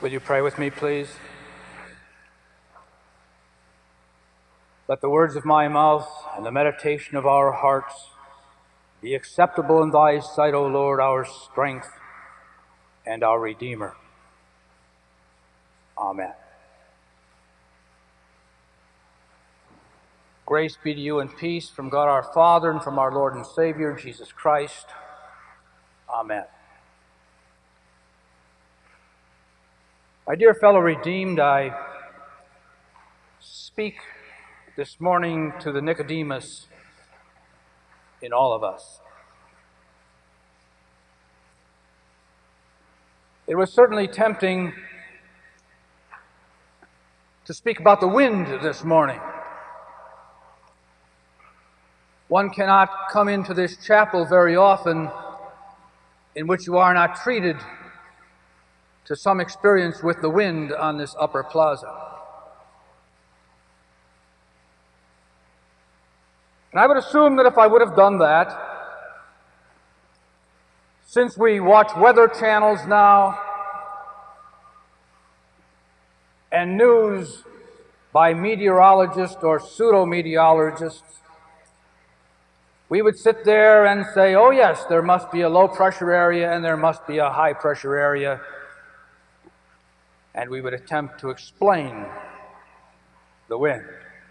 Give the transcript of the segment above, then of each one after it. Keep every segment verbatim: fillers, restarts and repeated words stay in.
Will you pray with me, please? Let the words of my mouth and the meditation of our hearts be acceptable in thy sight, O Lord, our strength and our Redeemer. Amen. Grace be to you and peace from God our Father and from our Lord and Savior, Jesus Christ. Amen. My dear fellow redeemed, I speak this morning to the Nicodemus in all of us. It was certainly tempting to speak about the wind this morning. One cannot come into this chapel very often in which you are not treated to some experience with the wind on this upper plaza. And I would assume that if I would have done that, since we watch weather channels now and news by meteorologists or pseudo-meteorologists, we would sit there and say, oh yes, there must be a low-pressure area and there must be a high-pressure area, and we would attempt to explain the wind.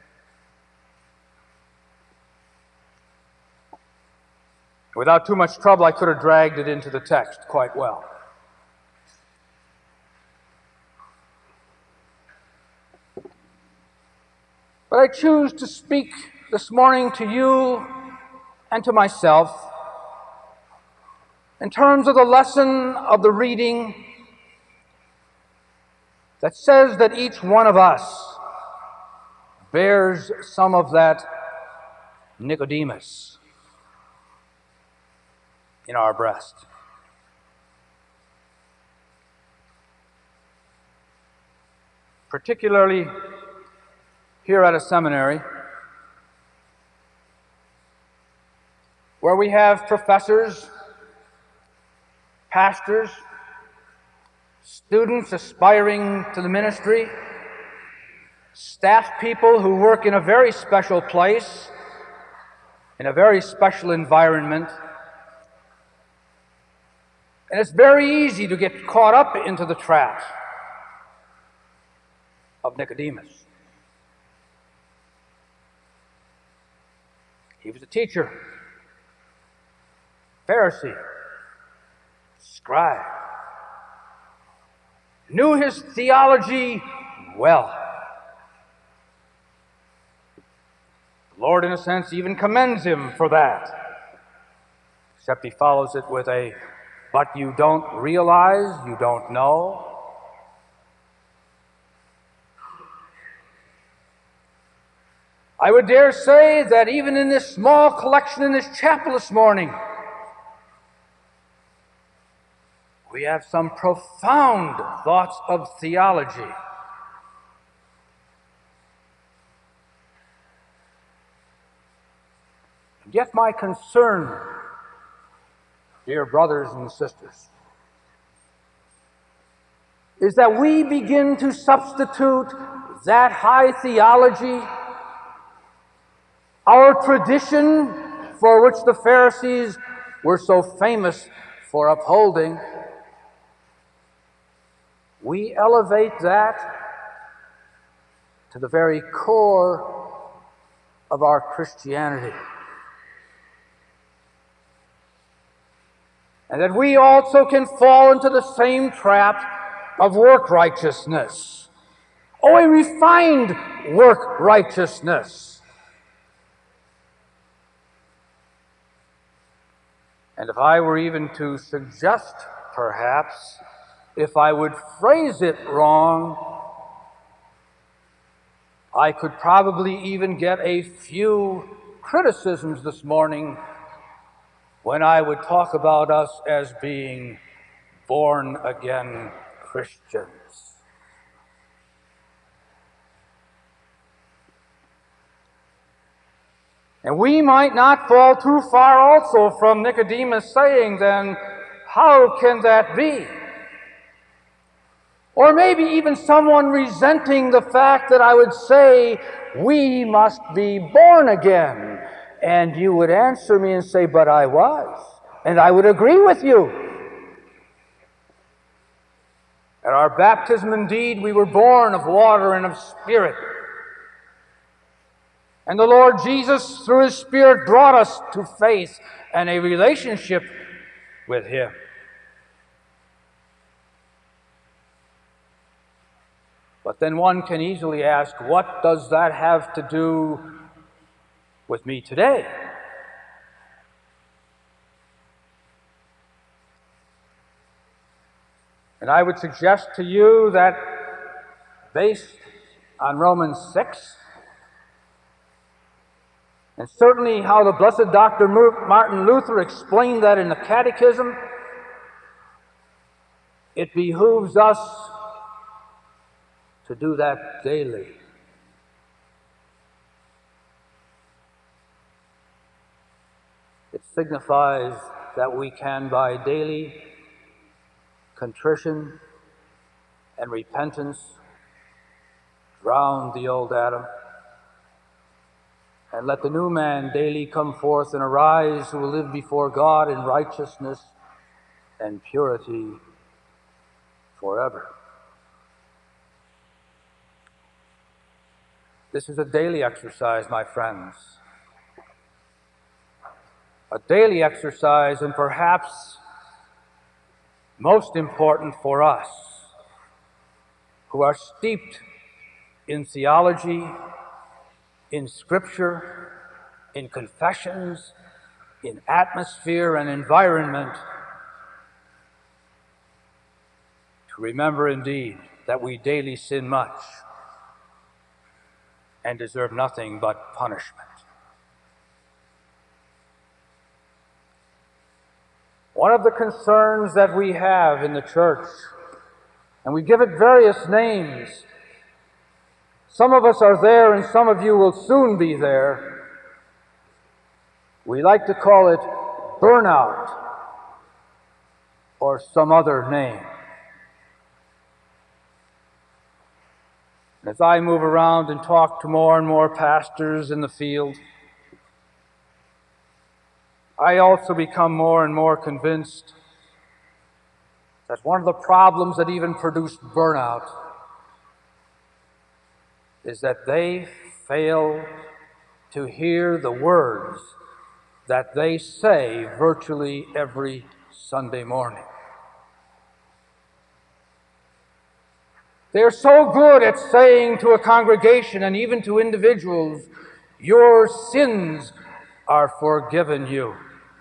Without too much trouble, I could have dragged it into the text quite well. But I choose to speak this morning to you and to myself in terms of the lesson of the reading that says that each one of us bears some of that Nicodemus in our breast. Particularly here at a seminary, where we have professors, pastors, students aspiring to the ministry, staff people who work in a very special place, in a very special environment. And it's very easy to get caught up into the trap of Nicodemus. He was a teacher, Pharisee, scribe, knew his theology well. The Lord, in a sense, even commends him for that, except he follows it with a "but you don't realize, you don't know." I would dare say that even in this small collection in this chapel this morning, we have some profound thoughts of theology. And yet my concern, dear brothers and sisters, is that we begin to substitute that high theology, our tradition for which the Pharisees were so famous for upholding, we elevate that to the very core of our Christianity. And that we also can fall into the same trap of work righteousness. Oh, a refined work righteousness. And if I were even to suggest, perhaps, if I would phrase it wrong, I could probably even get a few criticisms this morning when I would talk about us as being born-again Christians. And we might not fall too far also from Nicodemus saying then, how can that be? Or maybe even someone resenting the fact that I would say, we must be born again. And you would answer me and say, but I was. And I would agree with you. At our baptism, indeed, we were born of water and of Spirit. And the Lord Jesus, through His Spirit, brought us to faith and a relationship with Him. But then one can easily ask, what does that have to do with me today? And I would suggest to you that based on Romans six, and certainly how the blessed Doctor Martin Luther explained that in the Catechism, it behooves us to do that daily. It signifies that we can, by daily contrition and repentance, drown the old Adam, and let the new man daily come forth and arise, who will live before God in righteousness and purity forever. This is a daily exercise, my friends. A daily exercise, and perhaps most important for us, who are steeped in theology, in Scripture, in confessions, in atmosphere and environment, to remember indeed that we daily sin much and deserve nothing but punishment. One of the concerns that we have in the church, and we give it various names, some of us are there and some of you will soon be there, we like to call it burnout or some other name. As I move around and talk to more and more pastors in the field, I also become more and more convinced that one of the problems that even produce burnout is that they fail to hear the words that they say virtually every Sunday morning. They are so good at saying to a congregation and even to individuals, your sins are forgiven you.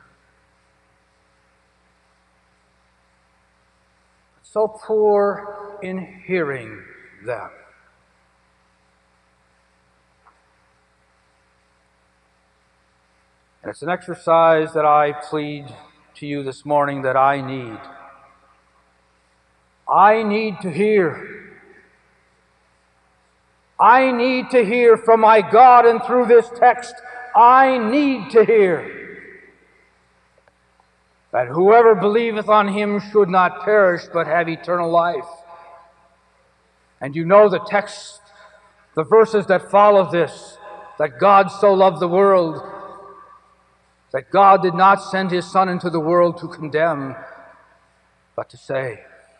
So poor in hearing them. And it's an exercise that I plead to you this morning that I need. I need to hear. I need to hear from my God, and through this text, I need to hear that whoever believeth on Him should not perish, but have eternal life. And you know the text, the verses that follow this, that God so loved the world, that God did not send His Son into the world to condemn, but to save.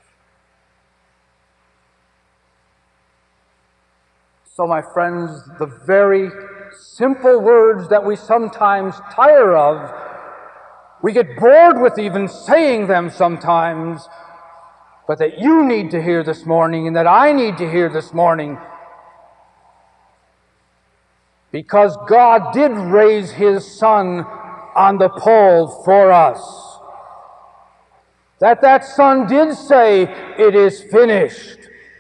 So, my friends, the very simple words that we sometimes tire of, we get bored with even saying them sometimes, but that you need to hear this morning and that I need to hear this morning, because God did raise His Son on the pole for us. That that Son did say, it is finished.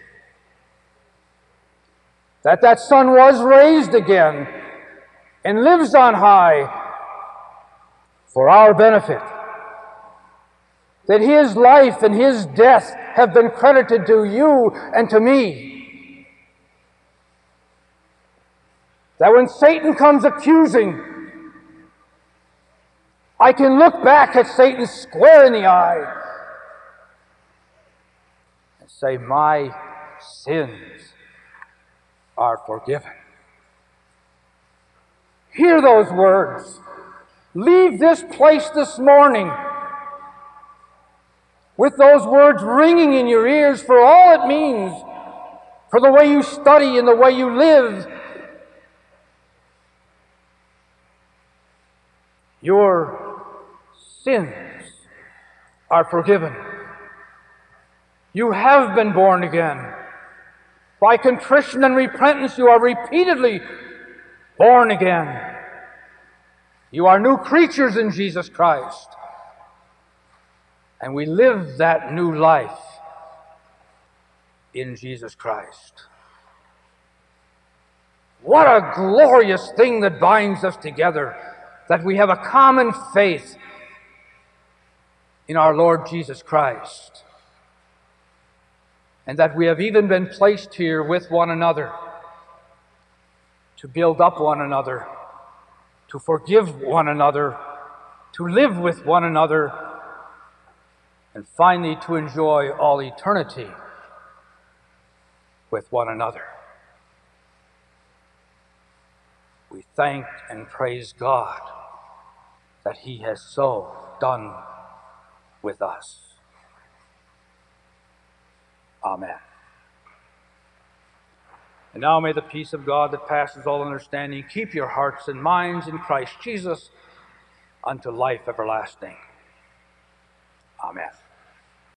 That that Son was raised again and lives on high for our benefit. That His life and His death have been credited to you and to me. That when Satan comes accusing, I can look back at Satan square in the eye and say, my sins are forgiven. Hear those words. Leave this place this morning with those words ringing in your ears for all it means, for the way you study and the way you live. Your sins are forgiven. You have been born again. By contrition and repentance, you are repeatedly born again. You are new creatures in Jesus Christ. And we live that new life in Jesus Christ. What a glorious thing that binds us together, that we have a common faith in our Lord Jesus Christ, and that we have even been placed here with one another to build up one another, to forgive one another, to live with one another, and finally to enjoy all eternity with one another. We thank and praise God that He has so done with us. Amen. And now may the peace of God that passes all understanding keep your hearts and minds in Christ Jesus unto life everlasting. Amen.